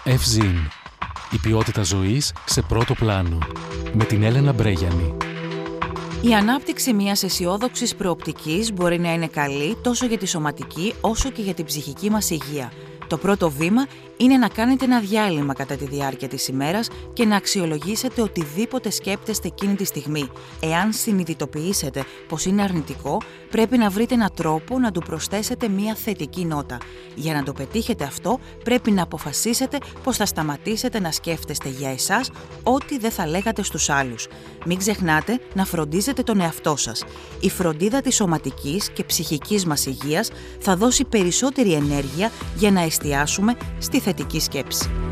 Ευζήν. Η ποιότητα ζωής σε πρώτο πλάνο. Με την Έλενα Μπρέγιανη. Η ανάπτυξη μιας αισιόδοξης προοπτικής μπορεί να είναι καλή τόσο για τη σωματική όσο και για την ψυχική μας υγεία. Το πρώτο βήμα είναι να κάνετε ένα διάλειμμα κατά τη διάρκεια της ημέρας και να αξιολογήσετε οτιδήποτε σκέπτεστε εκείνη τη στιγμή. Εάν συνειδητοποιήσετε πως είναι αρνητικό, πρέπει να βρείτε έναν τρόπο να του προσθέσετε μια θετική νότα. Για να το πετύχετε αυτό, πρέπει να αποφασίσετε πως θα σταματήσετε να σκέφτεστε για εσάς ό,τι δεν θα λέγατε στους άλλους. Μην ξεχνάτε να φροντίζετε τον εαυτό σας. Η φροντίδα της σωματικής και ψυχικής μας υγείας θα δώσει περισσότερη ενέργεια για να εστιάσουμε στη θετική σκέψη.